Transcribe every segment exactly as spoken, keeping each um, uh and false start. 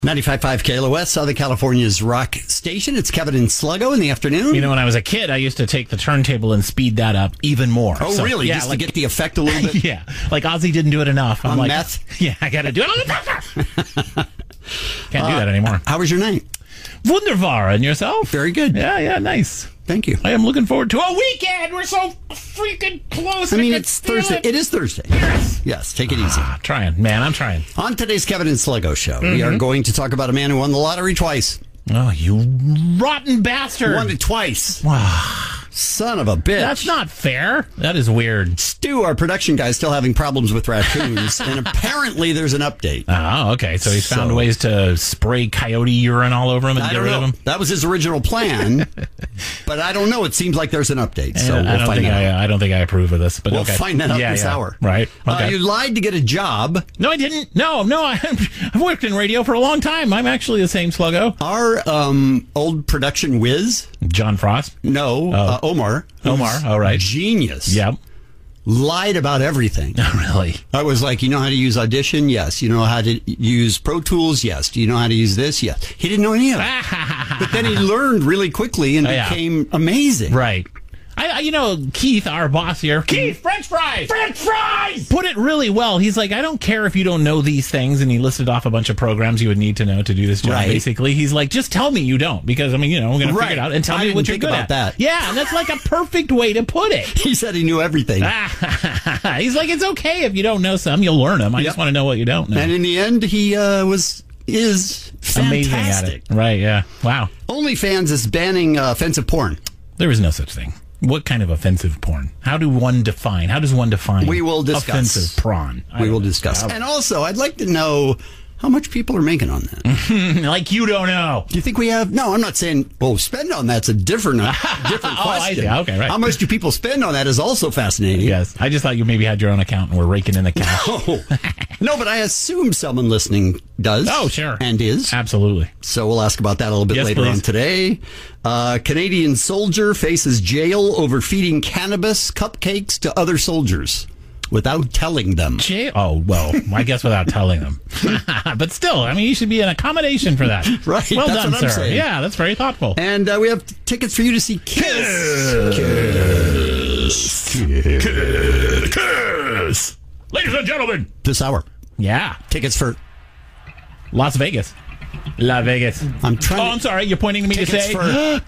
ninety-five point five K L O S, Southern California's rock station. It's Kevin and Sluggo in the afternoon. You know, when I was a kid, I used to take the turntable and speed that up even more. Oh, so, really? Yeah, Just like, to get the effect a little bit? Yeah. Like Ozzy didn't do it enough. I'm On like, meth? Yeah, I got to do it. Can't do that anymore. How was your night? Wunderbar. And yourself? Very good. Yeah, yeah, nice. Thank you. I am looking forward to a weekend. We're so freaking close. I mean, can it's feel Thursday. It. It is Thursday. Yes. Yes, take it easy. Ah, trying. Man, I'm trying. On today's Kevin and Sluggo show, Mm-hmm. we are going to talk about a man who won the lottery twice. Oh, you rotten bastard. Won it twice. Wow. Son of a bitch. That's not fair. That is weird. Stu, our production guy, is still having problems with raccoons, and apparently there's an update. Oh, okay. So he's found So- ways to spray coyote urine all over him and I get don't rid know. of him. That was his original plan, but I don't know. It seems like there's an update, so I we'll don't find think out. I, I don't think I approve of this. But We'll okay. find that out yeah, this yeah. hour. Right. Okay. Uh, you lied to get a job. No, I didn't. No, no. I, I've worked in radio for a long time. I'm actually the same Sluggo. Our um, old production whiz, John Frost. no, uh, Omar. who's Omar, all right. Genius. Yep. Lied about everything. Really? I was like, you know how to use Audition? Yes. You know how to use Pro Tools? Yes. Do you know how to use this? Yes. He didn't know any of it. But then he learned really quickly and Oh, yeah. became amazing. Right. I, I, you know, Keith, our boss here, Keith, French fries, French fries, put it really well. He's like, I don't care if you don't know these things, and he listed off a bunch of programs you would need to know to do this job. Right. Basically, he's like, just tell me you don't, because I mean, you know, we're gonna Right. figure it out, and tell I me didn't what you're think good about at. that. Yeah, and that's like a perfect way to put it. He said he knew everything. He's like, it's okay if you don't know some, you'll learn them. I Yep. just want to know what you don't know. And in the end, he uh, was is Amazing at fantastic. it. Right? Yeah. Wow. OnlyFans is banning uh, offensive porn. There is no such thing. What kind of offensive porn? How do one define? How does one define? We will discuss. Offensive prawn. I We don't will know. discuss. And also, I'd like to know how much people are making on that. Like you don't know. Do you think we have? No, I'm not saying. Well, spend on that's a different, uh, different Oh, I question. see. Okay, right. How much do people spend on that is also fascinating. Yes. I just thought you maybe had your own account and were raking in the cash. Oh. No, but I assume someone listening does. Oh, sure. And is. Absolutely. So we'll ask about that a little bit Yes, later please. on today. Uh, Canadian soldier faces jail over feeding cannabis cupcakes to other soldiers without telling them. Jay? Oh, well, I guess without telling them. But still, I mean, you should be an accommodation for that. Right, Well that's done, what I'm sir. saying. Yeah, that's very thoughtful. And uh, we have tickets for you to see Kiss. Kiss. Kiss. Kiss. Ladies and gentlemen. This hour. Yeah. Tickets for. Las Vegas. La Vegas. I'm trying. Oh, I'm sorry. You're pointing to me to Tickets say. for-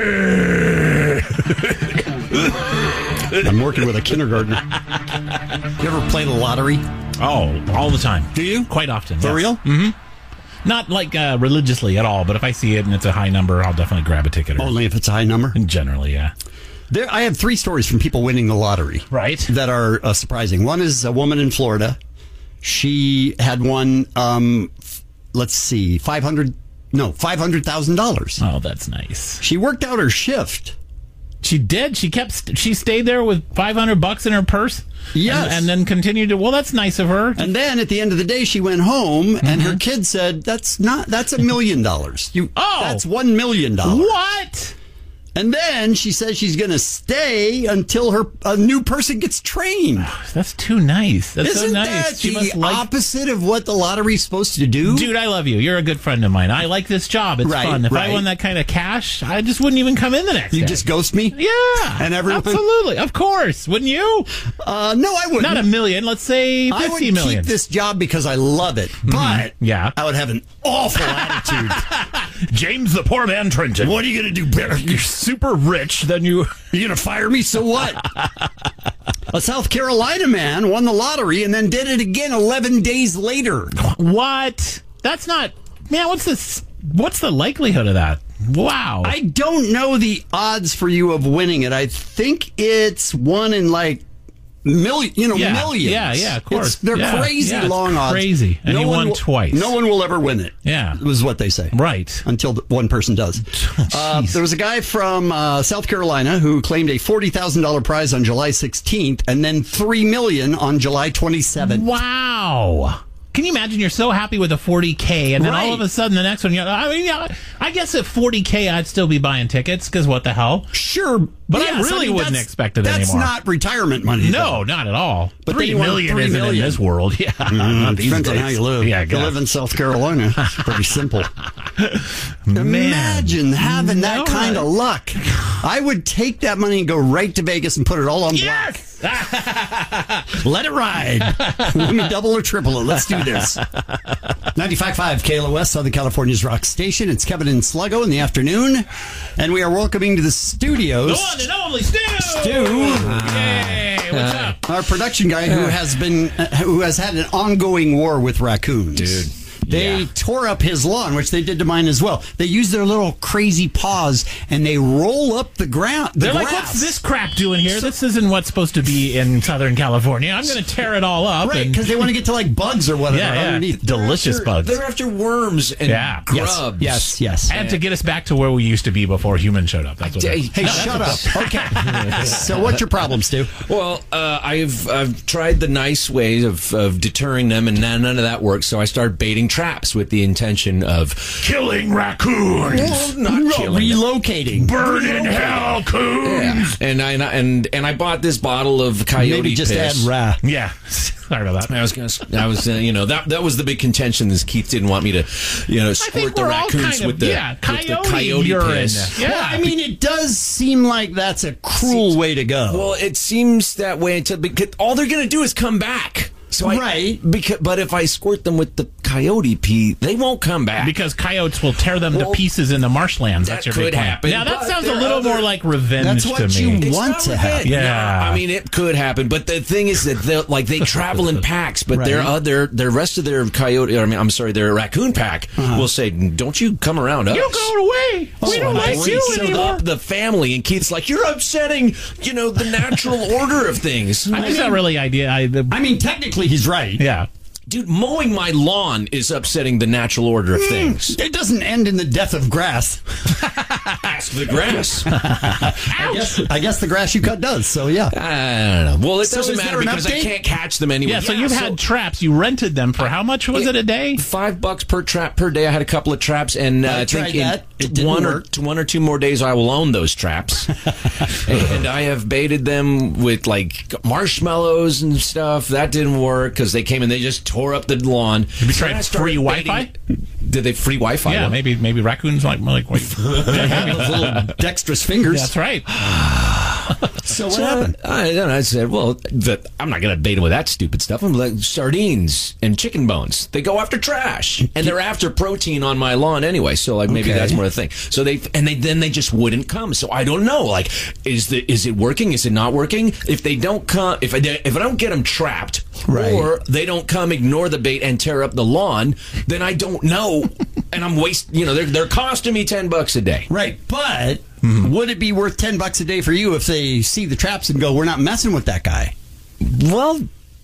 Kiss. I'm working with a kindergartner. You ever play the lottery? Oh, all the time. Do you? Quite often. For yes. real? Mm-hmm. Not like uh, religiously at all, but if I see it and it's a high number, I'll definitely grab a ticket. Or, Only if it's a high number. Generally, yeah. There, I have three stories from people winning the lottery. Right. That are uh, surprising. One is a woman in Florida. She had won, um, f- let's see, five hundred, no, five hundred thousand dollars. Oh, that's nice. She worked out her shift. She did. She kept. St- she stayed there with five hundred bucks in her purse. Yes. and, and then continued to. Well, that's nice of her. And then at the end of the day, she went home, and her kid said, "That's not. That's a million dollars. You. Oh. That's one million dollars." What? And then she says she's going to stay until her a new person gets trained. That's too nice. That's Isn't so nice. that She the must like. opposite of what the lottery's supposed to do? Dude, I love you. You're a good friend of mine. I like this job. It's Right, fun. If right. I won that kind of cash, I just wouldn't even come in the next You day. just ghost me? Yeah. And everyone- Absolutely. Of course. Wouldn't you? Uh, no, I wouldn't. Not a million. Let's say I would fifty million. keep this job because I love it, but Yeah. I would have an awful attitude. James the Poor Man Trenton. What are you going to do, Bear? You're super rich, then you... You're going to fire me? So what? A South Carolina man won the lottery and then did it again eleven days later. What? That's not... Man, what's this? What's the likelihood of that? Wow. I don't know the odds for you of winning it. I think it's one in like million, you know, Yeah, millions. yeah, yeah, of course. It's- they're Yeah, crazy yeah, it's long odds. crazy. And he one won will- twice. No one will ever win it. Yeah. was what they say. Right. Until the, one person does. Uh, Jeez. there was a guy from uh, South Carolina who claimed a forty thousand dollars prize on July sixteenth and then three million dollars on July twenty-seventh. Wow. Can you imagine? You're so happy with a forty K, and then Right. all of a sudden the next one, you're, I mean, yeah, I guess at forty K I'd still be buying tickets because what the hell? Sure. But I yes, really mean, wouldn't that's- expect it that's anymore. That's not retirement money. No, though. not at all. But three then you want million three isn't million. in this world. Yeah, Mm, these depends on days. how you live. Yeah, I if you guess. live in South Carolina, it's pretty simple. Man. Imagine having that No, kind I- of luck. I would take that money and go right to Vegas and put it all on black. Yes. Let it ride. Let me double or triple it. Let's do this. ninety-five point five K L O S, Southern California's rock station. It's Kevin and Sluggo in the afternoon, and we are welcoming to the studios The one and only Stu. Stu. Hey, what's up? our production guy who has been uh, who has had an ongoing war with raccoons. Dude. They Yeah. tore up his lawn, which they did to mine as well. They use their little crazy paws and they roll up the ground. The They're grass. like, what's this crap doing here? This isn't what's supposed to be in Southern California. I'm going to tear it all up. Right, and- because they want to get to like bugs or whatever Yeah, yeah. underneath. Delicious They're- bugs. They're after worms and Yeah. Yes, grubs. yes, yes. and to get us back to where we used to be before humans showed up. That's what Hey, it is. Hey, shut up. Okay. So what's your problem, Stu? Well, uh, I've I've tried the nice ways of, of deterring them, and none, none of that works. So I started baiting traps with the intention of Killing raccoons. well, not killing them. Relocating. Burn in hell, coons. Yeah. And I and and I bought this bottle of coyote Maybe just piss. add ra. Yeah. Sorry about that. I was gonna. I was. Uh, you know that that was the big contention. Is Keith didn't want me to, you know, I squirt think the we're all raccoons kind of, with the yeah, with coyote, the coyote urine. piss. Yeah. Well, I mean, it does seem like that's a cruel way to go. Well, it seems that way until because all they're going to do is come back. So I, Right. Because, but if I squirt them with the coyote pee, they won't come back. Because coyotes will tear them Well, to pieces in the marshlands. That's that your could big plan. happen, Now, that but sounds a there are little other- more like revenge That's to what me. you It's want not to revenge. happen. Yeah. I mean, it could happen, but the thing is that they like they travel in packs, but their Right. other, their rest of their coyote, I mean, I'm sorry, their raccoon pack Uh-huh. will say, "Don't you come around us." You go away. We Oh, don't I like see. you So anymore. the, the family and Keith's like, "You're upsetting, you know, the natural order of things." I think that really idea. I, the, I mean, technically, he's right. yeah. Dude, mowing my lawn is upsetting the natural order of things. It doesn't end in the death of grass. Ask the grass. I guess, I guess the grass you cut does. So yeah. I don't know. Well, it So doesn't is matter there an because I update? can't catch them anyway. Yeah, so you've had traps. You rented them for how much was it a day? Five bucks per trap per day. I had a couple of traps, and uh, I I think tried in that. It didn't one or work. one or two more days, I will own those traps. And I have baited them with like marshmallows and stuff. That didn't work because they came and they just tore up the lawn. Have you tried free Wi-Fi? Did they free Wi-Fi? Yeah, What? maybe maybe raccoons like like wait. They have those little dexterous fingers. That's right. So what So happened? I, then I said, well, the, I'm not going to bait them with that stupid stuff. I'm like sardines and chicken bones. They go after trash, and they're after protein on my lawn anyway. So like maybe Okay. that's more the thing. So they and they then they just wouldn't come. So I don't know. Like, is the is it working? Is it not working? If they don't come, if I if I don't get them trapped, Right. or they don't come, ignore the bait and tear up the lawn, then I don't know, and I'm waste. You know, they're they're costing me ten bucks a day. Right, but would it be worth ten bucks a day for you if they see the traps and go, "We're not messing with that guy"? Well,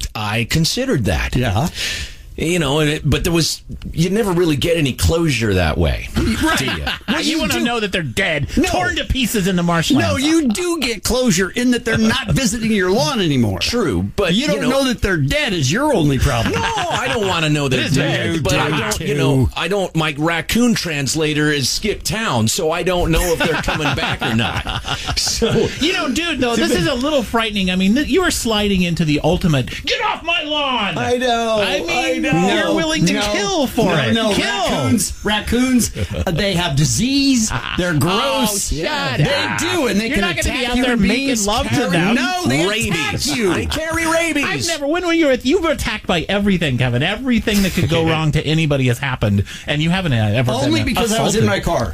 I considered that. Yeah. You know, and it, but there was you never really get any closure that way, do you? you you want to do- know that they're dead, No. torn to pieces in the marshlands. No, you do get closure in that they're not visiting your lawn anymore. True, but You don't know, that they're dead is your only problem. No, I don't want to know they're is dead. you But I do don't, too. you know, I don't. My raccoon translator is skip town, so I don't know if they're coming back or not. So You know, dude, though, this is a little frightening. I mean, th- you are sliding into the ultimate, get off my lawn! I know, I mean, I know. you're willing to No, kill for no, it. No, Kill. raccoons, raccoons, uh, they have disease. They're gross. Oh, shut They up. do, and they You're can not gonna attack be out human there making beings. love to Carry- them. No, they rabies. attack you. I carry rabies. I've never, when were you, at- you were attacked by everything, Kevin. Everything that could go wrong to anybody has happened, and you haven't uh, ever been Only because I was in my car.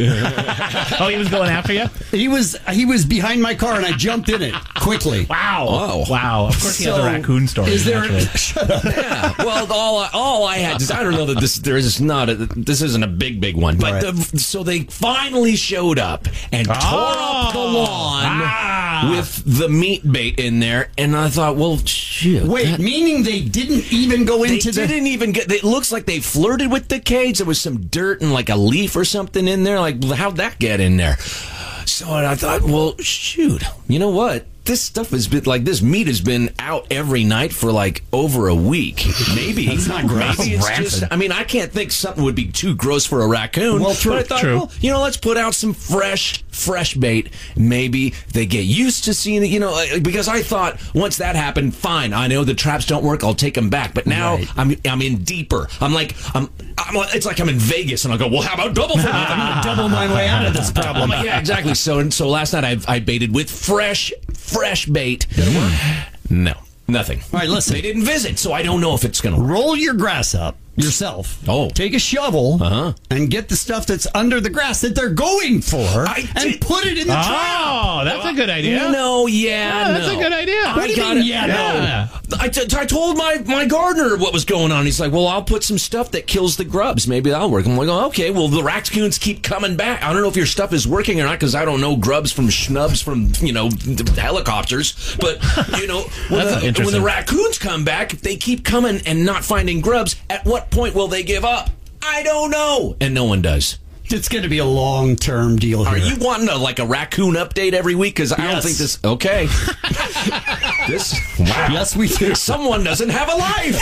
Oh, he was going after you? He was he was behind my car, and I jumped in it quickly. Wow. Oh. Wow. Of course he has So, a raccoon story. Is there? naturally. Shut up. Yeah. Well, all I- all I had is I don't know that this there is not a, this isn't a big big one, but Right. the, so they finally showed up and tore up the lawn Ah. with the meat bait in there, and I thought, well, shit. Wait, that- meaning they didn't even go They into the. didn't even get. It looks like they flirted with the cage. There was some dirt and like a leaf or something in there. Like, how'd that get in there? So I thought, well, shoot, you know what? This stuff has been like this meat has been out every night for like over a week. Maybe That's not gross. Maybe it's Rancid. just. I mean, I can't think something would be too gross for a raccoon. Well, true, but I thought, true. well, you know, let's put out some fresh, fresh bait. Maybe they get used to seeing it. You know, like, because I thought once that happened, fine. I know the traps don't work. I'll take them back. But now Right. I'm I'm in deeper. I'm like I'm. I'm it's like I'm in Vegas, and I'll go. Well, how about double for nothing? I'm gonna double my way out of this problem. Yeah, exactly. So and so last night I I baited with fresh fresh bait. No, nothing. All right, listen. They didn't visit, so I don't know if it's going to. Roll your grass up yourself. Oh. Take a shovel Uh-huh. and get the stuff that's under the grass that they're going for I and did- put it in the trap. Oh, that's a good idea. No, yeah, Yeah, that's no. a good idea. I What do you got mean, it. yeah, no? I, t- I told my, my gardener what was going on. He's like, well, I'll put some stuff that kills the grubs. Maybe that'll work. I'm like, oh, okay, well, the raccoons keep coming back. I don't know if your stuff is working or not because I don't know grubs from schnubs from, you know, helicopters. But, you know, when, That's the, when interesting. the raccoons come back, if they keep coming and not finding grubs, at what point will they give up? I don't know. And no one does. It's going to be a long-term deal here. Are you wanting a, like a raccoon update every week? Because I don't Yes. think this. Okay. this. Wow. Yes, we do. Someone doesn't have a life.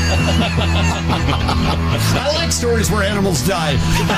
I like stories where animals die.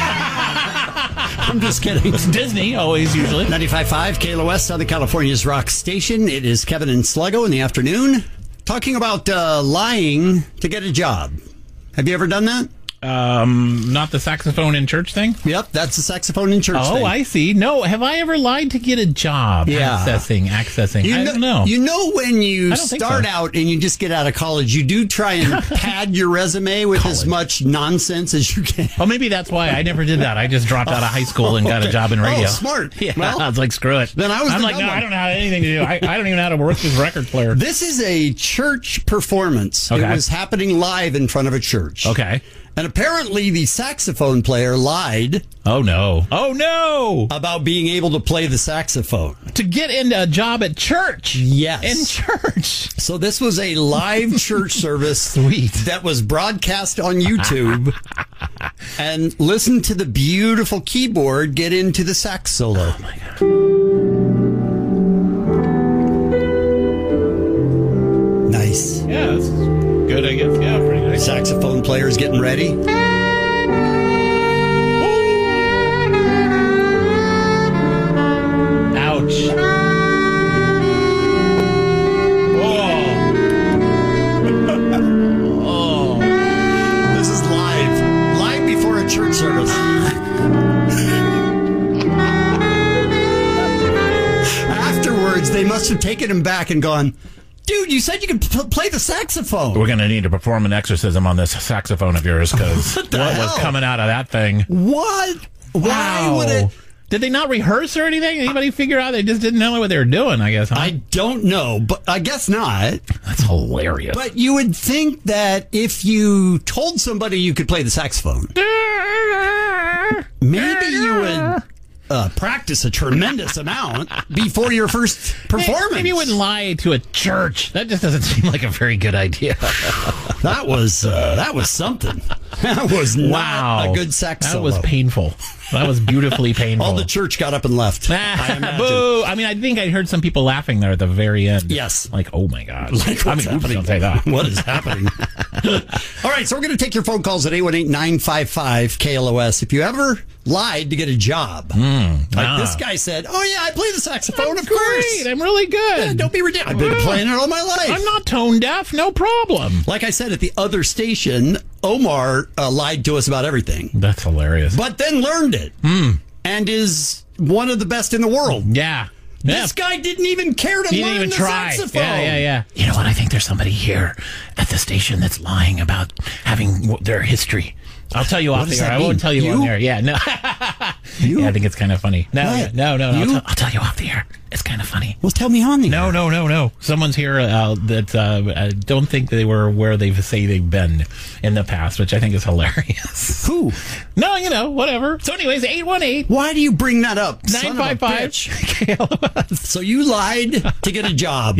I'm just kidding. Disney, always, usually. ninety-five point five K L O S, Southern California's rock station. It is Kevin and Sluggo in the afternoon talking about uh, lying to get a job. Have you ever done that? Um, not the saxophone in church thing? Yep, that's the saxophone in church Oh, thing. I see. No, have I ever lied to get a job? Yeah. Accessing, accessing. You I know, don't know. You know when you I don't think start so. out and you just get out of college, you do try and pad your resume with as much nonsense as you can. Oh, maybe that's why I never did that. I just dropped out of high school and got a Okay. job in radio. Oh, smart. Yeah, Well, I was like, screw it. then I was I'm the like, dumb no, one. I don't have anything to do. I, I don't even know how to work this record player. This is a church performance. Okay. It was happening live in front of a church. Okay. And apparently the saxophone player lied Oh, no. Oh, no. about being able to play the saxophone. To get into a job at church. Yes. In church. So this was a live church service Sweet. that was broadcast on YouTube. And listen to the beautiful keyboard get into the sax solo. Oh, my God. Nice. Yeah, that's good, I guess. Yeah, pretty nice. Saxophone player's getting ready. Ouch. Oh. Oh. This is live. Live before a church service. Afterwards, they must have taken him back and gone, dude, you said you could p- play the saxophone. We're going to need to perform an exorcism on this saxophone of yours because what, the was hell? coming out of that thing? What? Why Wow. would it? Did they not rehearse or anything? Anybody figure out? They just didn't know what they were doing, I guess. Huh? I don't know, but I guess not. That's hilarious. But you would think that if you told somebody you could play the saxophone, maybe you would uh, practice a tremendous amount before your first performance. Maybe you wouldn't lie to a church. That just doesn't seem like a very good idea. That was uh, that was something. That was not Wow. a good sax That solo. was painful. That was beautifully painful. All the church got up and left. I imagine. Boo! I mean, I think I heard some people laughing there at the very end. Yes. Like, oh my God. Like, I what's mean, oops, happening? don't say that. What is happening? All right, so we're going to take your phone calls at eight one eight, nine five five, K L O S. If you ever lied to get a job, like ah. this guy said, oh, yeah, I play the saxophone, That's of course. great. I'm really good. Yeah, don't be ridiculous. I've been playing it all my life. I'm not tone deaf. No problem. Like I said, at the other station, Omar uh, lied to us about everything, That's hilarious. but then learned it and is one of the best in the world. yeah. Yeah. This guy didn't even care to He learn didn't even the try. saxophone. Yeah, yeah, yeah. You know what? I think there's somebody here at the station that's lying about having w- their history. I'll tell you off does the air. that I mean? won't tell you, You? on there. Yeah, no. You? Yeah, I think it's kind of funny. No, What? yeah, no, no, no. I'll, You? tell, I'll tell you off the air. It's kind of funny. Well, tell me on the No, no, no, no. Someone's here uh, that uh, I don't think they were where they say they've been in the past, which I think is hilarious. Who? No, you know, whatever. So, anyways, eight one eight, Why do you bring that up? son nine of a five five bitch? K L O S. So you lied to get a job. Yeah.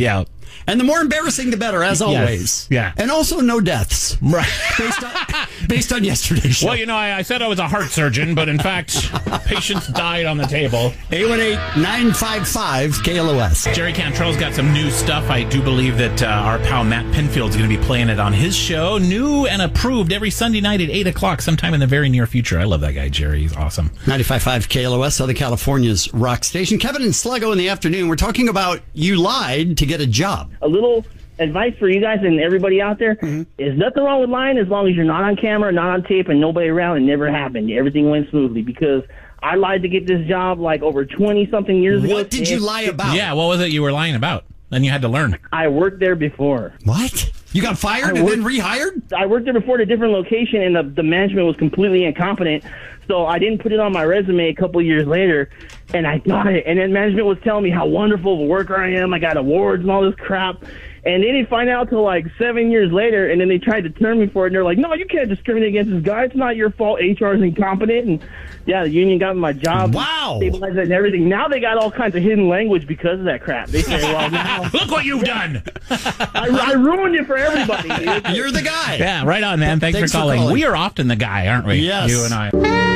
And the more embarrassing, the better, as always. Yeah. And also no deaths. Right. Based on, based on yesterday's show. Well, you know, I, I said I was a heart surgeon, but in fact, patients died on the table. eight one eight, nine five five, K L O S. Jerry Cantrell's got some new stuff. I do believe that uh, our pal Matt Pinfield's going to be playing it on his show. New and approved every Sunday night at eight o'clock, sometime in the very near future. I love that guy, Jerry. He's awesome. ninety-five point five K L O S, Southern California's rock station. Kevin and Sluggo in the afternoon. We're talking about you lied to get a job. A little advice for you guys and everybody out there Mm-hmm. is nothing wrong with lying as long as you're not on camera, not on tape, and nobody around. It never happened. Everything went smoothly because I lied to get this job like over twenty-something years ago. What did you lie about? Yeah, what was it you were lying about? Then you had to learn. I worked there before. What? You got fired I and worked- then rehired? I worked there before at a different location, and the, the management was completely incompetent. So I didn't put it on my resume a couple years later, and I got it. And then management was telling me how wonderful of a worker I am. I got awards and all this crap. And they didn't find out till like seven years later, and then they tried to turn me for it. And they're like, no, you can't discriminate against this guy. It's not your fault. H R is incompetent. And, yeah, the union got me my job. Wow. Stabilized it and everything. Now they got all kinds of hidden language because of that crap. They say, well, now Look what you've done. I, I ruined it for everybody, dude. You're the guy. Yeah, right on, man. Thanks, Thanks for, for calling. calling. We are often the guy, aren't we? Yes. You and I.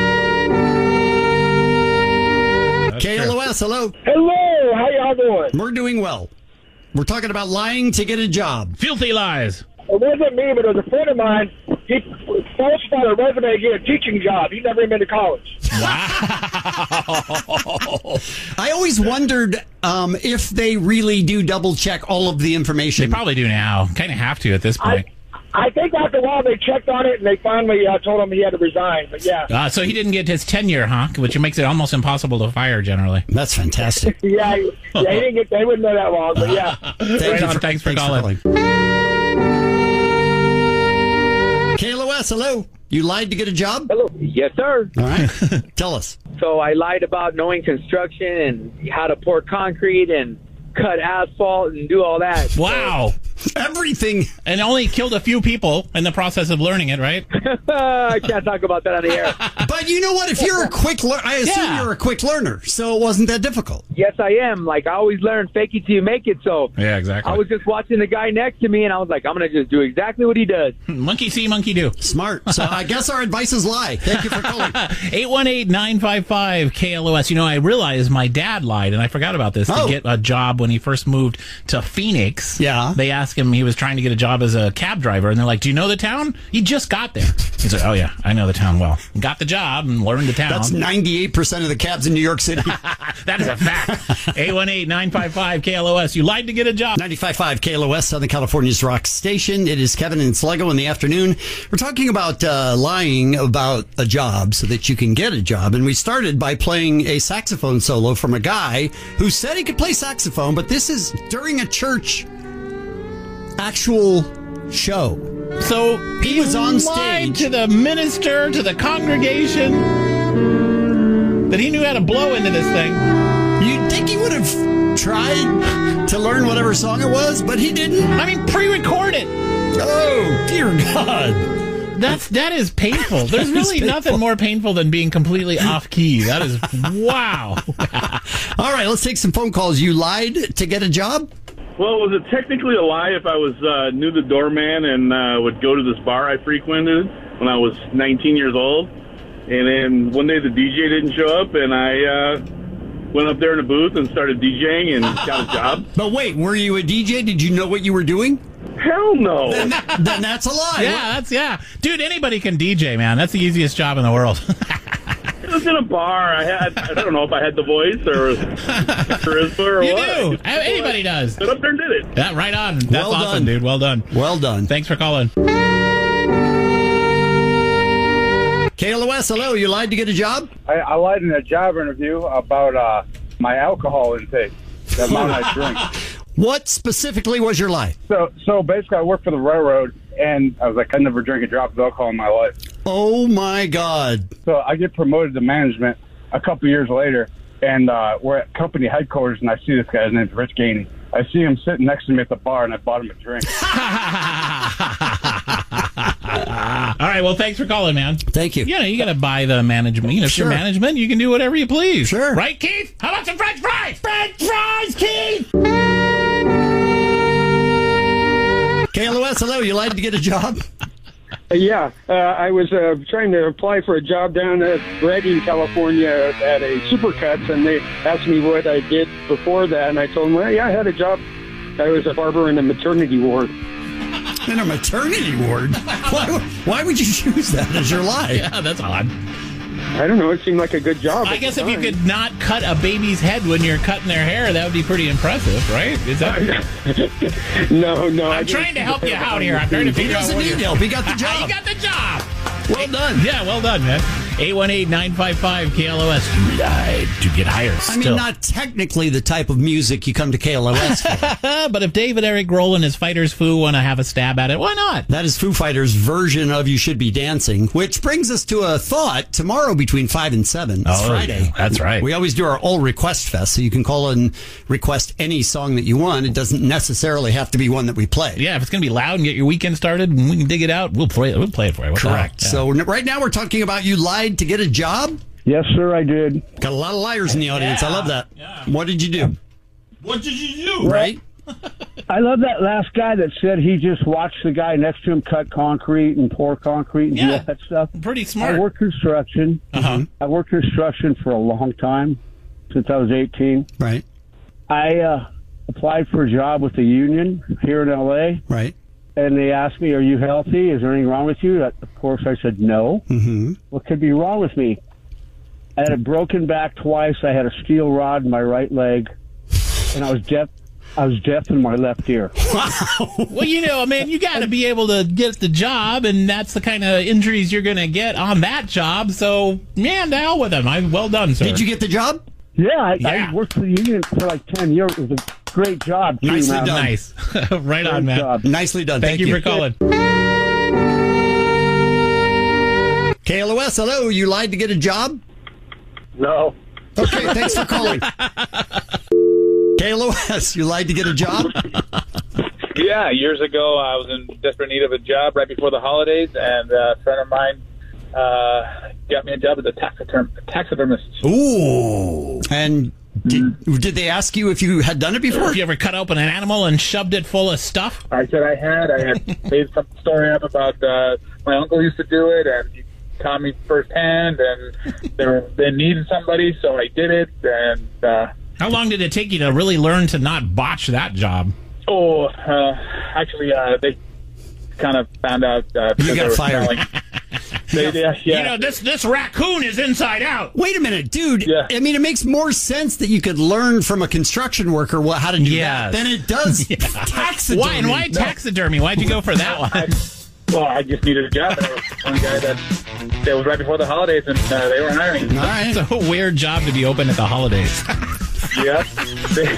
That's K L O true. S, hello. Hello, how y'all doing? We're doing well. We're talking about lying to get a job. Filthy lies. It wasn't me, but it was a friend of mine. He falsified a resume to get a teaching job. He never even been to college. I always wondered um, if they really do double check all of the They information. probably do now. Kind of have to at this point. I think after a while they checked on it and they finally uh, told him he had to resign. But yeah, Uh, so he didn't get his tenure, huh? Which makes it almost impossible to fire generally. That's fantastic. yeah, he, yeah, he didn't get. They wouldn't know that long. But yeah, Thank Right you on. Thanks for calling. K L O S, hello. You lied to get a job? hello. Yes, sir. All right. Tell us. So I lied about knowing construction and how to pour concrete and cut asphalt and do all that. Wow. Everything. And only killed a few people in the process of learning it, right? I can't talk about that on the air. But you know what? If you're a quick learner, I assume Yeah. you're a quick learner, so it wasn't that difficult. Yes, I am. Like I always learn, fake it till you make it. So Yeah, exactly. I was just watching the guy next to me, and I was like, I'm gonna just do exactly what he does. Monkey see, monkey do. Smart. So I guess our advice is lie. Thank you for calling. eight one eight, nine five five, K L O S. You know, I realized my dad lied, and I forgot about this, Oh. to get a job when he first moved to Phoenix. Yeah. They asked him, he was trying to get a job as a cab driver, and they're like, do you know the town? He just got there. He's like, oh, yeah, I know the town well. Got the job and learned the town. That's ninety-eight percent of the cabs in New York City. That is a fact. eight one eight, nine five five, K L O S. You lied to get a job. ninety-five point five K L O S, Southern California's rock station. It is Kevin and Sluggo in the afternoon. We're talking about uh, lying about a job so that you can get a job. And we started by playing a saxophone solo from a guy who said he could play saxophone, but this is during a church actual show. So He was on lied stage. to the minister, to the congregation, that he knew how to blow into this thing. You'd think he would have tried to learn whatever song it was, but he didn't. I mean, pre-record it. Oh, dear God. That's that is painful. There's That is really painful. nothing more painful than being completely off key. That is wow. All right, let's take some phone calls. You lied to get a job? Well, was it technically a lie if I was uh, new the doorman and uh, would go to this bar I frequented when I was nineteen years old? And then one day the D J didn't show up, and I uh, went up there in the booth and started DJing and got a job. But wait, were you a D J? Did you know what you were doing? Hell no. Then, then that's a lie. Yeah, that's yeah. Dude, anybody can D J, man. That's the easiest job in the world. It was in a bar. I had, I don't know if I had the voice or charisma or You what. do. I just- Anybody does. Got up there and did it. Yeah, right on. That's Well awesome, done. dude. Well done. Well done. Thanks for calling. K L O S, hello. You lied to get a job? I, I lied in a job interview about uh, my alcohol intake, the amount I drink. What specifically was your lie? So, so basically, I work for the railroad, and I was like, I never drank a drop of alcohol in my life. Oh, my God. So I get promoted to management a couple years later, and uh, we're at company headquarters, and I see this guy. His name's Rich Gainey. I see him sitting next to me at the bar, and I bought him a drink. All right, well, thanks for calling, man. Thank you. You know, you got to buy the management. You know, if Sure. you're management, you can do whatever you please. Sure. Right, Keith? How about some French fries? French fries, Keith! K L O S, hello. You lied to get a job? Yeah, uh, I was uh, trying to apply for a job down at Redding, California at a Supercuts, and they asked me what I did before that, and I told them, well, yeah, I had a job. I was a barber in a maternity ward. In a maternity ward? Why, why would you choose that as your lie? Yeah, that's odd. I don't know. It seemed like a good job. I guess if you could not cut a baby's head when you're cutting their hair, that would be pretty impressive, right? Is that? no, no. I'm trying to help you out here. I'm trying to figure He out doesn't what need you're... help. He got the job. You got the job. Well done. Yeah, well done, man. eight one eight, nine five five, K L O S. You lied to get hired. I mean, not technically the type of music you come to K L O S for. But if David Eric Grohl and his Fighters Foo want to have a stab at it, why not? That is Foo Fighters' version of You Should Be Dancing, which brings us to a thought. Tomorrow between five and seven, it's Oh, Friday. yeah, that's right. We always do our All Request Fest, so you can call and request any song that you want. It doesn't necessarily have to be one that we play. Yeah, if it's going to be loud and get your weekend started and we can dig it out, we'll play it, we'll play it for you. What the hell? Correct. Yeah. So n- right now we're talking about you lied to get a job. Yes, sir, I did. Got a lot of liars in the audience. I love that. Yeah. What did you do? What did you do? Right? I love that last guy that said he just watched the guy next to him cut concrete and pour concrete and do Yeah. all that stuff. Pretty smart. I worked construction. Uh-huh. I worked construction for a long time, since I was eighteen. Right. I uh, applied for a job with the union here in L A, Right. and they asked me, are you healthy? Is there anything wrong with you? Of course, I said no. Mm-hmm. What could be wrong with me? I had a broken back twice. I had a steel rod in my right leg, and I was deaf. I was deaf in my left ear. Well, you know, man, you got to be able to get the job, and that's the kind of injuries you're going to get on that job. So, man, to hell with them. I, well done, sir. Did you get the job? Yeah, I, Yeah. I worked for the union for like ten years. It was a great job. Too, Nicely man. done. Nice. Right Great on, man. job. Nicely done. Thank, Thank, you for calling. K L O S, hello. You lied to get a job? No. Okay, thanks for calling. K L O S, you lied to get a job? Yeah, years ago I was in desperate need of a job right before the holidays, and a friend of mine uh, got me a job as a taxiderm- taxidermist. Ooh. And did, did they ask you if you had done it before? Have you ever cut open an animal and shoved it full of stuff? I said I had. I had made some story up about uh, my uncle used to do it, and he taught me firsthand, and they, were, they needed somebody, so I did it. And uh, How long did it take you to really learn to not botch that job? oh, uh, actually, uh, they kind of found out uh, because You got they were fired. smelling. They, yeah, yeah. You know, this this raccoon is inside out. Wait a minute, dude. Yeah. I mean, it makes more sense that you could learn from a construction worker what, how to do Yes. that than it does taxidermy. Why and why taxidermy? Why'd you go for that one? I, well, I just needed a job. There was one guy that, that was right before the holidays, and uh, they were hiring. All right. It's a weird job to be open at the holidays. Yep. They,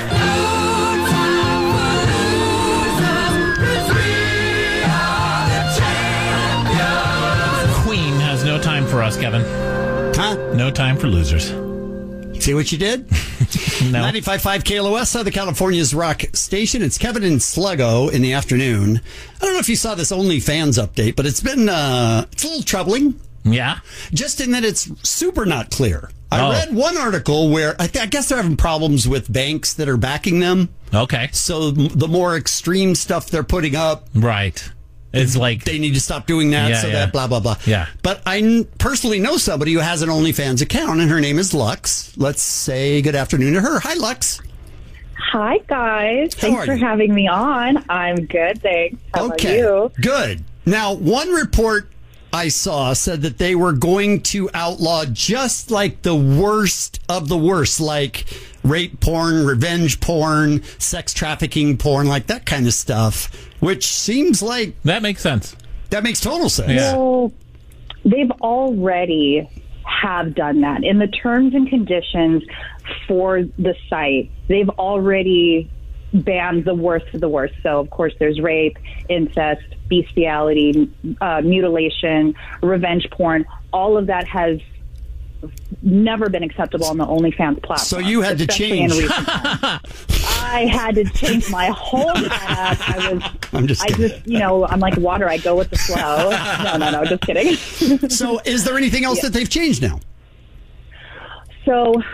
Queen has no time for us, Kevin. Huh? No time for losers. See what you did? No. ninety-five point five K L O S, Southern California's rock station. It's Kevin and Sluggo in the afternoon. I don't know if you saw this OnlyFans update, but it's been, uh, it's a little troubling. Yeah? Just in that it's super not clear. I Oh. read one article where I, th- I guess they're having problems with banks that are backing them. Okay. So m- the more extreme stuff they're putting up, Right. It's like, they need to stop doing that Yeah, so yeah. that blah, blah, blah. Yeah. But I n- personally know somebody who has an OnlyFans account, and her name is Lux. Let's say good afternoon to her. Hi, Lux. Hi, guys. How Thanks are for you? having me on. I'm good, thanks. How Okay, about you? good. Now, one report I saw said that they were going to outlaw just like the worst of the worst, like rape porn, revenge porn, sex trafficking porn, like that kind of stuff, which seems like that makes sense. that makes total sense. Yeah. Well, they've already have done that. In the terms and conditions for the site, they've already banned the worst of the worst. So, of course, there's rape, incest, bestiality, uh, mutilation, revenge porn. All of that has never been acceptable on the OnlyFans platform. So you had to especially in change. recent times. I had to change my whole app. I was, I'm just I kidding. just, you know, I'm like water. I go with the flow. No, no, no, just kidding. So is there anything else Yeah. that they've changed now? So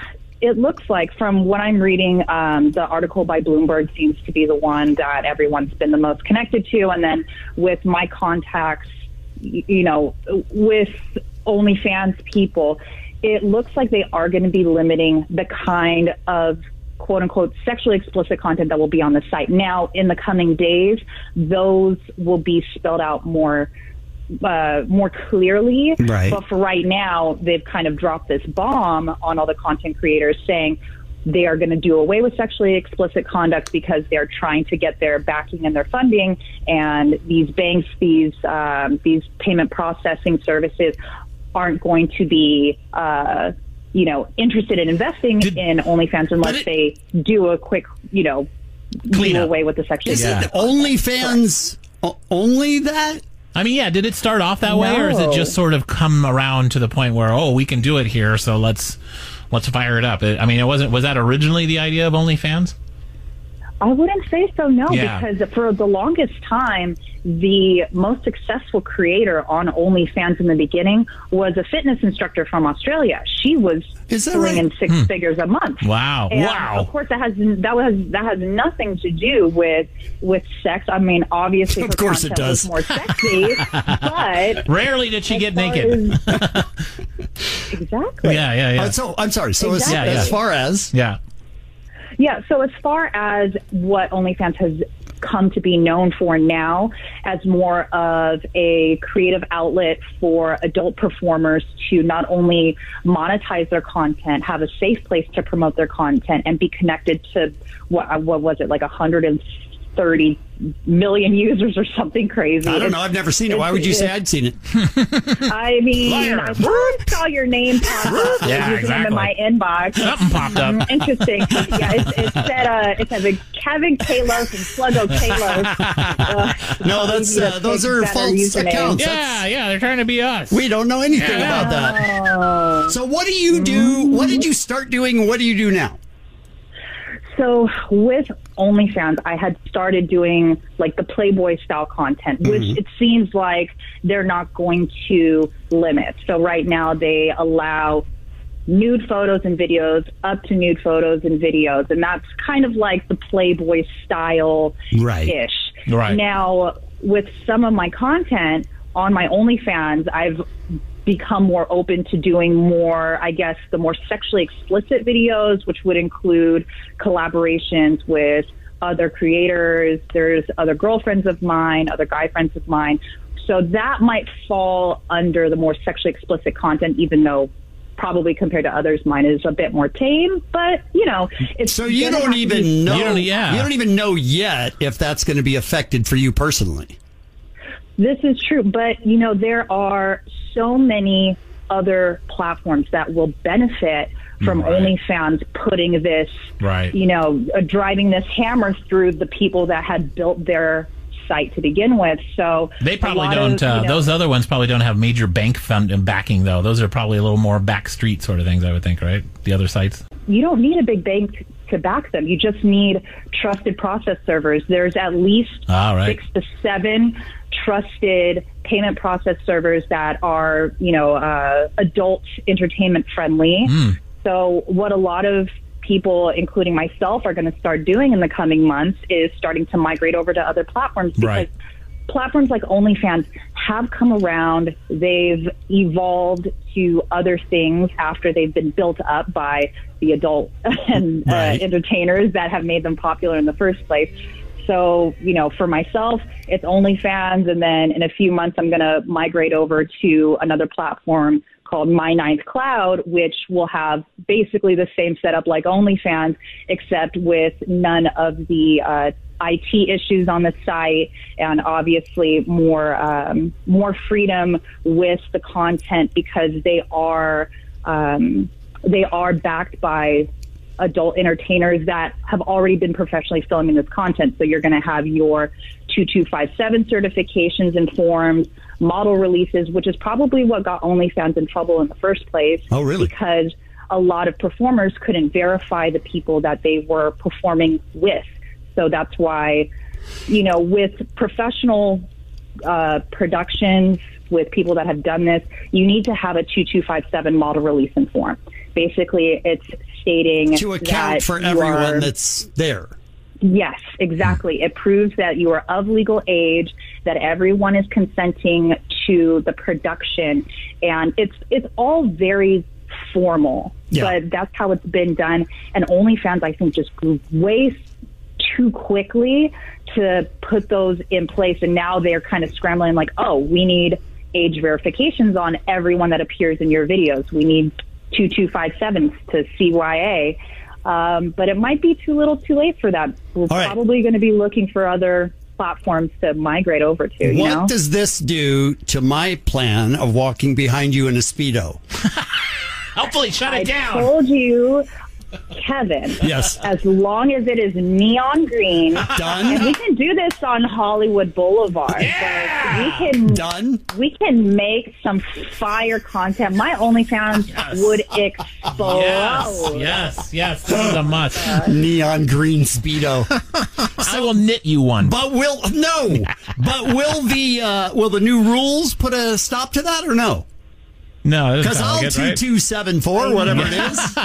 it looks like, from what I'm reading, um, the article by Bloomberg seems to be the one that everyone's been the most connected to. And then with my contacts, y- you know, with OnlyFans people, it looks like they are going to be limiting the kind of quote unquote sexually explicit content that will be on the site. Now, in the coming days, those will be spelled out more uh, more clearly. Right. But for right now, they've kind of dropped this bomb on all the content creators saying they are going to do away with sexually explicit conduct because they're trying to get their backing and their funding, and these banks, these um, these payment processing services aren't going to be uh, you know, interested in investing Did, in OnlyFans unless it, they do a quick, you know, clean do up. away with the sexual. Is yeah. it OnlyFans o- only that? I mean, yeah, did it start off that no. way, or is it just sort of come around to the point where, oh, we can do it here, so let's let's fire it up? I mean, it wasn't was that originally the idea of OnlyFans? I wouldn't say so, no, yeah. because for the longest time, the most successful creator on OnlyFans in the beginning was a fitness instructor from Australia. She was pulling in six hmm. figures a month. Wow! And wow! Of course, that has that was that has nothing to do with with sex. I mean, obviously, of her course it content does. was more sexy, but rarely did she get naked. As, exactly. Yeah, yeah, yeah. Uh, so I'm sorry. So exactly. as, yeah, yeah. as far as yeah. Yeah, so as far as what OnlyFans has come to be known for now, as more of a creative outlet for adult performers to not only monetize their content, have a safe place to promote their content, and be connected to, what, what was it, like one hundred thirty million users or something crazy. I don't know. I've never seen it. Why would you say I'd seen it? I mean, Liar. I first saw your name pop up Yeah, using exactly. them in my inbox. Something popped up. Mm, interesting. Yeah, it, it said uh, it said Kevin Kalos and Sluggo Kalos. Uh, No, that's uh, those are false username. accounts. Yeah, That's- yeah, they're trying to be us. We don't know anything Yeah. about that. Oh. So what do you do? What did you start doing? What do you do now? So with OnlyFans, I had started doing like the Playboy style content, which Mm-hmm. it seems like they're not going to limit. So right now they allow nude photos and videos up to nude photos and videos. And that's kind of like the Playboy style Right. ish. Right. Now with some of my content on my OnlyFans, I've become more open to doing more, I guess, the more sexually explicit videos, which would include collaborations with other creators. There's other girlfriends of mine, other guy friends of mine. So that might fall under the more sexually explicit content, even though probably compared to others, mine is a bit more tame. But, you know, it's So you gonna don't have to even be- know. You don't- yeah. You don't even know yet if that's going to be affected for you personally. This is true, but you know, there are so many other platforms that will benefit from Right. OnlyFans putting this, Right. you know, uh, driving this hammer through the people that had built their site to begin with. So They a probably lot don't. of, uh, you know, those other ones probably don't have major bank fund and backing, though. Those are probably a little more backstreet sort of things, I would think, right? The other sites. you don't need a big bank to back them. You just need trusted process servers. There's at least All right. six to seven trusted payment process servers that are, you know, uh, adult entertainment friendly. Mm. So what a lot of people, including myself, are going to start doing in the coming months is starting to migrate over to other platforms because Right. platforms like OnlyFans have come around. They've evolved to other things after they've been built up by the adult and Right. uh, entertainers that have made them popular in the first place. So, you know, for myself, it's OnlyFans, and then in a few months, I'm going to migrate over to another platform called My Ninth Cloud, which will have basically the same setup like OnlyFans, except with none of the uh, I T issues on the site, and obviously more um, more freedom with the content because they are um, they are backed by adult entertainers that have already been professionally filming this content. So you're going to have your two two five seven certifications and forms, model releases, which is probably what got OnlyFans in trouble in the first place. Oh, really? Because a lot of performers couldn't verify the people that they were performing with. So that's why, you know, with professional uh, productions, with people that have done this, you need to have a two two five seven model release and form. Basically, it's stating to account that for you everyone are- that's there. Yes, exactly. It proves that you are of legal age, that everyone is consenting to the production, and it's it's all very formal. Yeah. But that's how it's been done. And OnlyFans, I think, just grew way too quickly to put those in place, and now they're kind of scrambling like, oh, we need age verifications on everyone that appears in your videos. We need two two five sevens to C Y A. Um, but it might be too little too late for that. We're All right. probably going to be looking for other platforms to migrate over to. You What know? does this do to my plan of walking behind you in a Speedo? Hopefully, shut it I down. told you, Kevin. Yes. As long as it is neon green. Done. And we can do this on Hollywood Boulevard. Yeah. We can Done. we can make some fire content. My OnlyFans Yes. would explode. Yes, yes, yes. This is a must. Neon green Speedo. I will knit you one. But will no? But will the uh, will the new rules put a stop to that or no? No, Because I'll two two seven four whatever it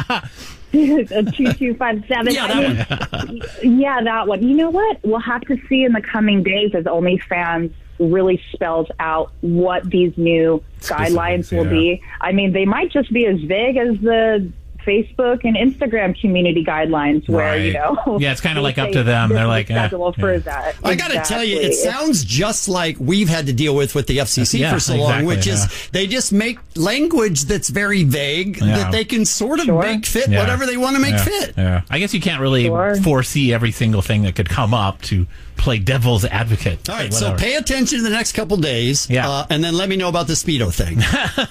is. A two two five seven. Yeah, I that mean, yeah, that one. You know what? We'll have to see in the coming days as OnlyFans really spells out what these new guidelines will yeah. be. I mean, they might just be as vague as the Facebook and Instagram community guidelines, where Right. you know, Yeah, it's kinda they like up say to them. this They're is like, eh, acceptable for yeah. that. I got to tell you, it Exactly. sounds just like we've had to deal with with the F C C Yeah, for so long, exactly, which is yeah. they just make language that's very vague Yeah. that they can sort of Sure. make fit Yeah. whatever they want to make yeah. fit. Yeah. I guess you can't really Sure. foresee every single thing that could come up to play devil's advocate. All right, Whatever. so pay attention to the next couple days, Yeah. uh, and then let me know about the Speedo thing.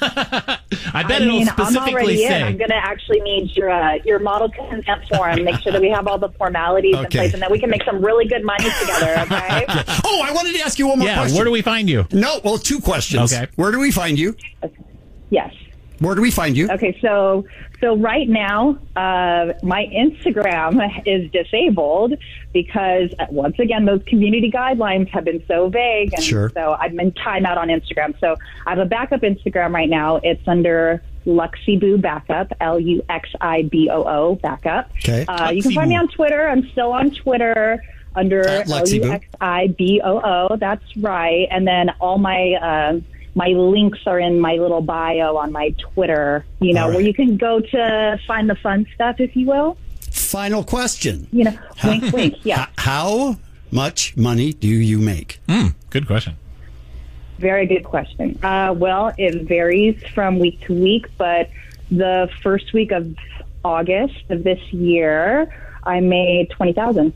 I bet I it'll mean, I'm specifically already in. say. I'm going to actually need your uh, your model consent form. Make sure that we have all the formalities in Okay. place, and then we can make some really good money together. Okay. Oh, I wanted to ask you one more Yeah, question. where do we find you? No, well, two questions. Okay. Where do we find you? Yes. Where do we find you? Okay, so so right now, uh, my Instagram is disabled because uh, once again, those community guidelines have been so vague, and Sure. so I'm in timeout on Instagram. So I have a backup Instagram right now. It's under Luxiboo Backup, L U X I B O O Backup. Okay. Uh, you can find me Luxiboo. on Twitter. I'm still on Twitter under At L Luxiboo. U X I B O O. That's right. And then all my uh, my links are in my little bio on my Twitter, you know, All right. where you can go to find the fun stuff, if you will. Final question. You know, wink, wink. Yeah. H- How much money do you make? Hmm, good question. Very good question. Uh, well, it varies from week to week, but the first week of August of this year, I made twenty thousand.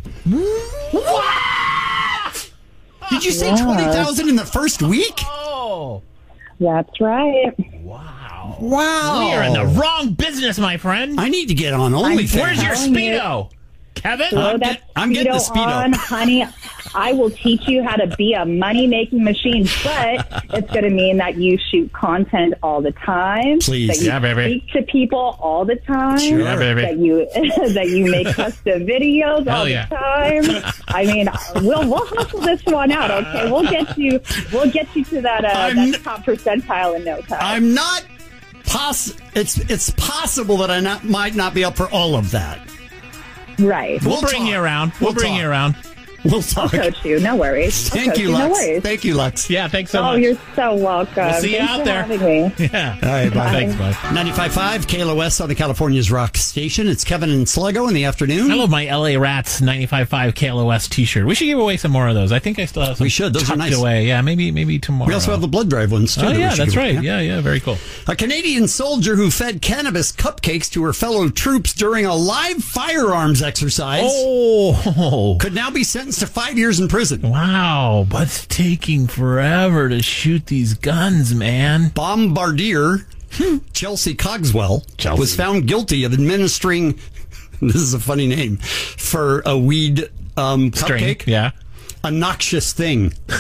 Did you say Yeah. twenty thousand in the first week? Oh, That's right. wow. Wow. We are in the wrong business, my friend. I need to get on OnlyFans. Where's your telling you. Speedo? Kevin? Throw I'm that get- I'm getting the Speedo Speedo. on, honey. I will teach you how to be a money-making machine, but it's going to mean that you shoot content all the time. Please. That you Yeah, baby. speak to people all the time. Sure. Yeah, baby. That you that you make custom videos Hell all yeah. the time. I mean, we'll we'll hustle this one out. Okay, we'll get you we'll get you to that uh, I'm- that top percentile in no time. I'm not poss. It's it's possible that I not might not be up for all of that. right. We'll, We'll bring talk. you around. We'll, We'll bring talk. you around. We'll talk. I'll coach you. No worries. I'll Thank coach you, No Lux. worries. Thank you, Lux. Yeah, thanks so oh, much. you're so welcome. We'll see you Thanks out for there. having me. Yeah. All right, bye. Thanks, bud. ninety-five point five K L O S, Southern California's rock station. It's Kevin and Sluggo in the afternoon. I love my L A Rats ninety-five point five K L O S t-shirt. We should give away some more of those. I think I still have some. We should. Those are tucked nice. away. Yeah, maybe maybe tomorrow. We also have the blood drive ones, too. Oh, that we yeah, should that's give away. right. Yeah, yeah, very cool. A Canadian soldier who fed cannabis cupcakes to her fellow troops during a live firearms exercise Oh, could now be sentenced to five years in prison. wow. But it's taking forever to shoot these guns, man. Bombardier Chelsea Cogswell Chelsea. was found guilty of administering, this is a funny name, for a weed um, String. cupcake, Yeah. a noxious thing.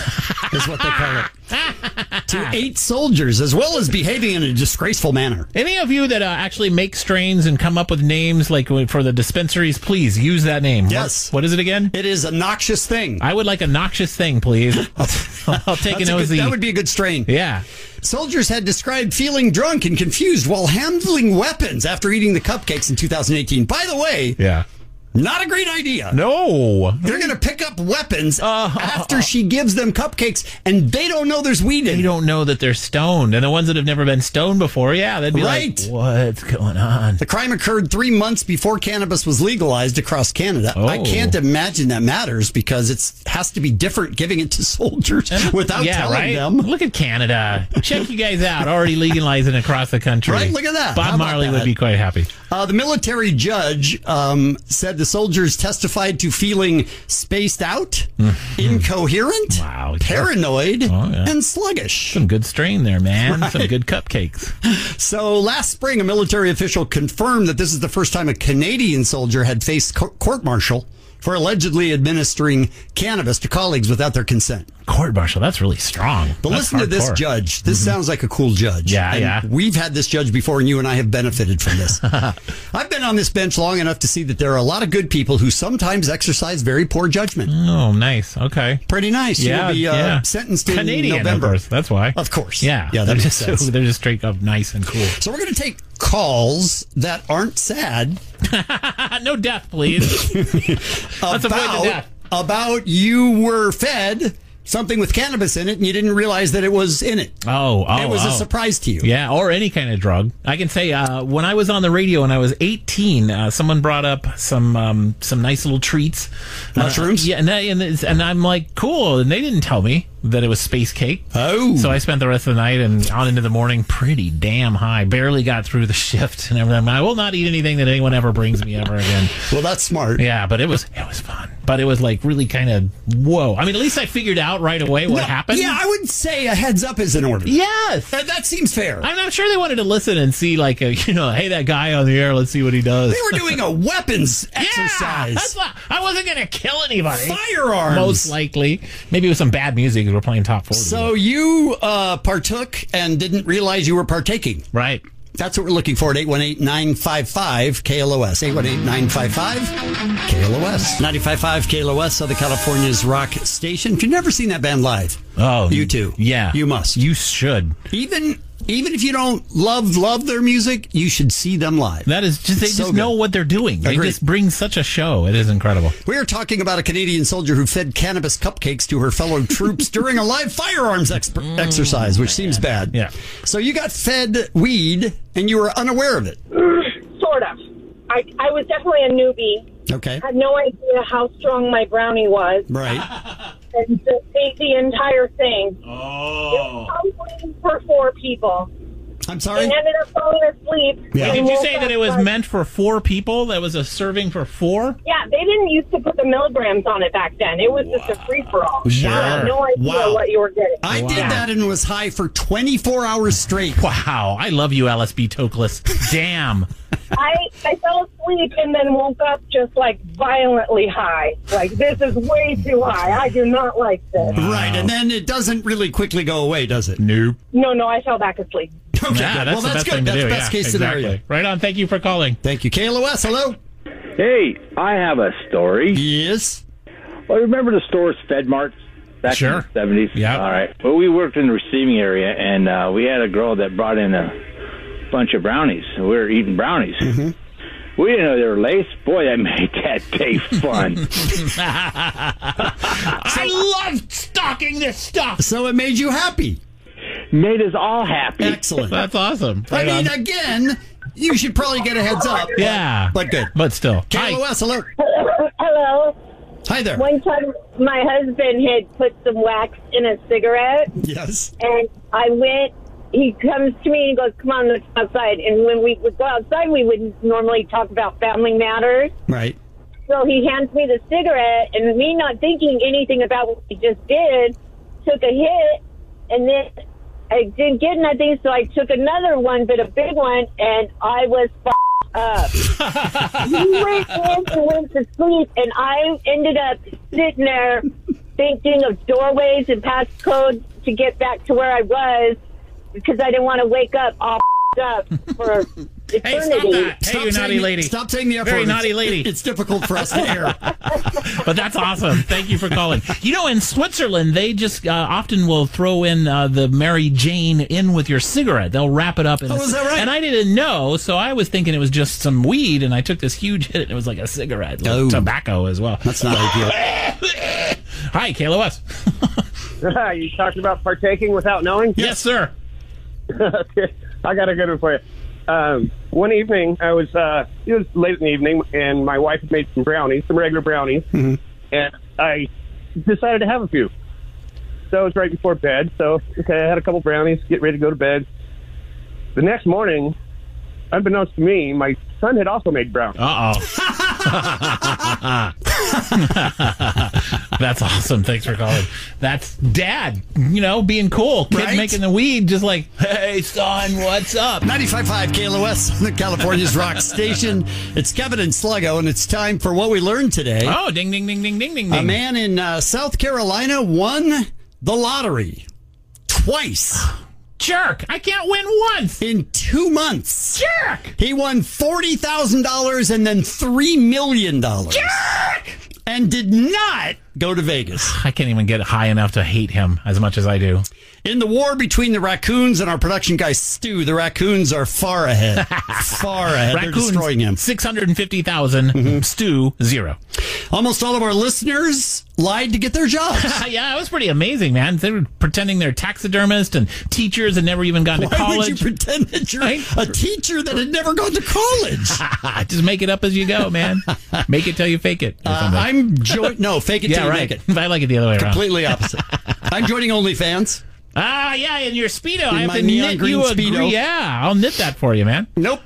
is what they call it. To eight soldiers, as well as behaving in a disgraceful manner. Any of you that uh, actually make strains and come up with names like for the dispensaries, please use that name. Yes. What, what is it again? It is a noxious thing. I would like a noxious thing, please. I'll, I'll take an a O Z. good, that would be a good strain. Yeah. Soldiers had described feeling drunk and confused while handling weapons after eating the cupcakes in two thousand eighteen. By the way, yeah. Not a great idea. No. They're going to pick up weapons uh, after she gives them cupcakes, and they don't know there's weed in it. They don't know that they're stoned. And the ones that have never been stoned before, yeah, they'd be right. like, what's going on? The crime occurred three months before cannabis was legalized across Canada. Oh. I can't imagine that matters because it has to be different giving it to soldiers without yeah, telling right? them. Look at Canada. Check you guys out. Already legalizing across the country. Right, look at that. How Bob about Marley that? would be quite happy. Uh, the military judge um, said the soldiers testified to feeling spaced out, mm-hmm. incoherent, wow, paranoid, oh, yeah. and sluggish. Some good strain there, man. Right. Some good cupcakes. So last spring, a military official confirmed that this is the first time a Canadian soldier had faced co- court-martial for allegedly administering cannabis to colleagues without their consent. Court-martial, that's really strong. But that's listen to this hardcore. judge. This mm-hmm. sounds like a cool judge. Yeah, and yeah. We've had this judge before, and you and I have benefited from this. I've been on this bench long enough to see that there are a lot of good people who sometimes exercise very poor judgment. Oh, nice. Okay. Pretty nice. Yeah, You'll be uh, yeah. sentenced in Canadian, November. Of course. That's why. Of course. Yeah. Yeah, that they're makes just sense. they're just straight up nice and cool. So we're going to take calls that aren't sad. No death, please. Let's avoid the death. About you were fed something with cannabis in it and you didn't realize that it was in it. Oh, oh It was oh. a surprise to you. Yeah, or any kind of drug. I can say uh, when I was on the radio when I was eighteen, uh, someone brought up some um, some nice little treats. Mushrooms? Uh, yeah, and, I, and, it's- and I'm like, cool. And they didn't tell me that it was space cake. Oh. So I spent the rest of the night and on into the morning pretty damn high. Barely got through the shift and everything. I will not eat anything that anyone ever brings me ever again. Well, that's smart. Yeah, but it was it was fun. But it was like really kind of, whoa. I mean, at least I figured out right away what No, happened. Yeah, I would say a heads up is in order. Yes. That, that seems fair. I'm not sure they wanted to listen and see, like, a, you know, hey, that guy on the air, let's see what he does. They were doing a weapons exercise. Yeah, that's not, I wasn't going to kill anybody. Firearms. Most likely. Maybe it was some bad music because we're playing top forty. So you uh, partook and didn't realize you were partaking. Right. That's what we're looking for at eight one eight, nine five five, K L O S. eight one eight, nine five five, K L O S. ninety-five point five K L O S, Southern California's rock station. If you've never seen that band live, Oh. you too. Yeah. You must. You should. Even even if you don't love love their music, you should see them live. That is just, they It's so just good. know what they're doing. They Agreed. just bring such a show. It is incredible. We are talking about a Canadian soldier who fed cannabis cupcakes to her fellow troops during a live firearms exp- exercise, which seems bad. Yeah. So you got fed weed and you were unaware of it. Sort of. I, I was definitely a newbie. Okay. Had no idea how strong my brownie was. Right. And just ate the entire thing. Oh. It was probably for four people. I'm sorry? And ended up falling asleep. Yeah. and Did you woke say that up it was like- meant for four people? That was a serving for four? Yeah, they didn't used to put the milligrams on it back then. It was just a free-for-all. Sure. You had no idea Wow. what you were getting. I did Wow. that and was high for twenty-four hours straight. Wow. I love you, L S B Tokless. Damn. I, I fell asleep and then woke up just like violently high. Like, this is way too high. I do not like this. Right, and then it doesn't really quickly go away, does it? Nope. No, no, I fell back asleep. Okay, Yeah, good. that's Well, the that's best good. thing to That's do. best yeah, case exactly. scenario. Right on. Thank you for calling. Thank you. K L O S, hello. Hey, I have a story. Yes. Well, remember the stores FedMart back Sure. in the seventies? Yeah. All right. Well, we worked in the receiving area, and uh, we had a girl that brought in a bunch of brownies. We were eating brownies. Mm-hmm. We didn't know they were laced. Boy, that made that day fun. I love stocking this stuff. So it made you happy. Made us all happy. Excellent. That's awesome. I Right mean, on. again, you should probably get a heads up. Yeah. But good. But still. K L O S, hello. Hello. Hi there. One time, my husband had put some wax in a cigarette, Yes. and I went. He comes to me and goes, "Come on, let's go outside." And when we would go outside, we would normally talk about family matters. Right. So he hands me the cigarette, and me not thinking anything about what he just did, took a hit, and then I didn't get nothing, so I took another one, but a big one, and I was f***ed up. He went in and went to sleep, and I ended up sitting there thinking of doorways and passcodes to get back to where I was because I didn't want to wake up all up for eternity. Hey, stop that. Hey, Stop you saying naughty the- lady. Stop saying the F Very word. naughty lady. It's difficult for us to hear. But that's awesome. Thank you for calling. You know, in Switzerland, they just uh, often will throw in uh, the Mary Jane in with your cigarette. They'll wrap it up. In Oh, a, is that right? And I didn't know, so I was thinking it was just some weed, and I took this huge hit, and it was like a cigarette, like Oh. tobacco as well. That's not ideal. Hi, K L O S. You talked about partaking without knowing? Yes, sir. Okay. I got a good one for you. Um, one evening, I was, uh, it was late in the evening, and my wife had made some brownies, some regular brownies, Mm-hmm. and I decided to have a few. So it was right before bed, so, okay, I had a couple brownies, get ready to go to bed. The next morning, unbeknownst to me, my son had also made brownies. Uh-oh. That's awesome. Thanks for calling. That's Dad, you know, being cool. Kid Right? making the weed, just like, hey, son, what's up? ninety-five point five K L O S, the California's rock station. It's Kevin and Sluggo, and it's time for what we learned today. Oh, ding, ding, ding, ding, ding, ding, A ding. man in uh, South Carolina won the lottery twice Jerk. I can't win once. in two months. Jerk. He won forty thousand dollars and then three million dollars. Jerk. And did not go to Vegas. I can't even get high enough to hate him as much as I do. In the war between the raccoons and our production guy Stu, the raccoons are far ahead. Far ahead. They're destroying him. six hundred fifty thousand. Mm-hmm. Stu, zero. Almost all of our listeners lied to get their jobs. Yeah, it was pretty amazing, man. They were pretending they're taxidermists and teachers and never even gone to Why college. would you pretend that you're Right? a teacher that had never gone to college? Just make it up as you go, man. Make it till you fake it. or Uh, something. I'm jo- no fake it yeah, till you right. make it. I like it the other way around. Completely opposite. I'm joining OnlyFans. Ah, yeah, in your Speedo. In I have my to neon knit green you a Speedo. gre- Yeah, I'll knit that for you, man. Nope.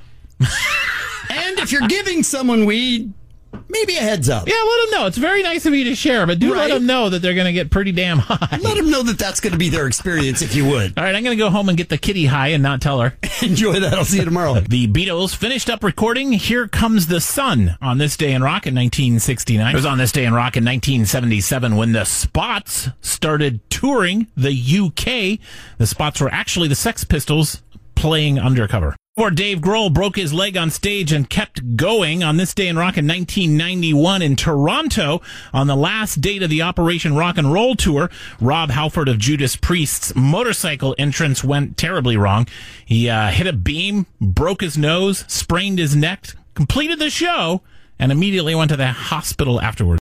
And if you're giving someone weed, maybe a heads up. Yeah, let them know. It's very nice of you to share, but do Right. let them know that they're going to get pretty damn high. Let them know that that's going to be their experience if you would. All right, I'm going to go home and get the kitty high and not tell her. Enjoy that. I'll see you tomorrow. The Beatles finished up recording Here Comes the Sun on this day in rock in nineteen sixty-nine. It was on this day in rock in nineteen seventy-seven when the Spots started touring the U K. The Spots were actually the Sex Pistols playing undercover. Before Dave Grohl broke his leg on stage and kept going on this day in rock in nineteen ninety-one in Toronto on the last date of the Operation Rock and Roll tour, Rob Halford of Judas Priest's motorcycle entrance went terribly wrong. He uh, hit a beam, broke his nose, sprained his neck, completed the show, and immediately went to the hospital afterwards.